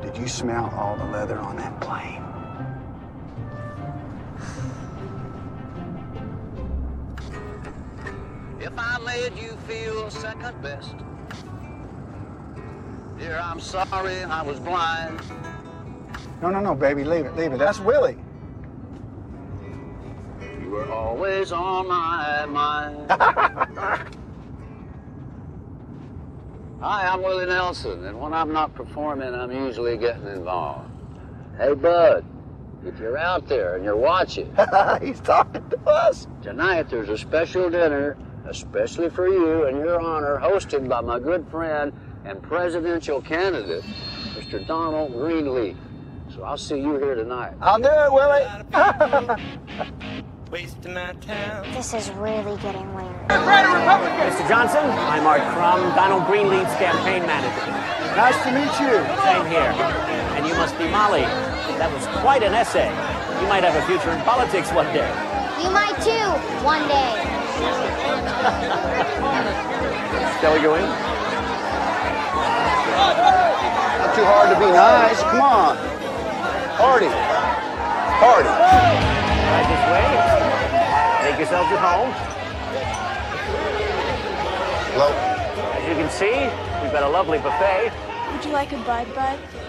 Did you smell all the leather on that plane? If I made you feel second best, dear, I'm sorry I was blind. No, baby, leave it. That's Willie. You were always on my mind. Hi, I'm Willie Nelson, and when I'm not performing, I'm usually getting involved. Hey, Bud, if you're out there and you're watching... He's talking to us. Tonight, there's a special dinner, especially for you and your honor, hosted by my good friend and presidential candidate, Mr. Donald Greenleaf. So I'll see you here tonight. I'll do it, Willie. Wasting my time. This is really getting weird. Mr. Johnson, I'm Art Crum, Donald Greenleaf's campaign manager. Nice to meet you. Same here. And you must be Molly. That was quite an essay. You might have a future in politics one day. You might too, one day. Shall we go in? Not too hard to be nice. Come on. Party. Right this way. Make yourselves at home. Hello. As you can see, we've got a lovely buffet. Would you like a bud, Bud?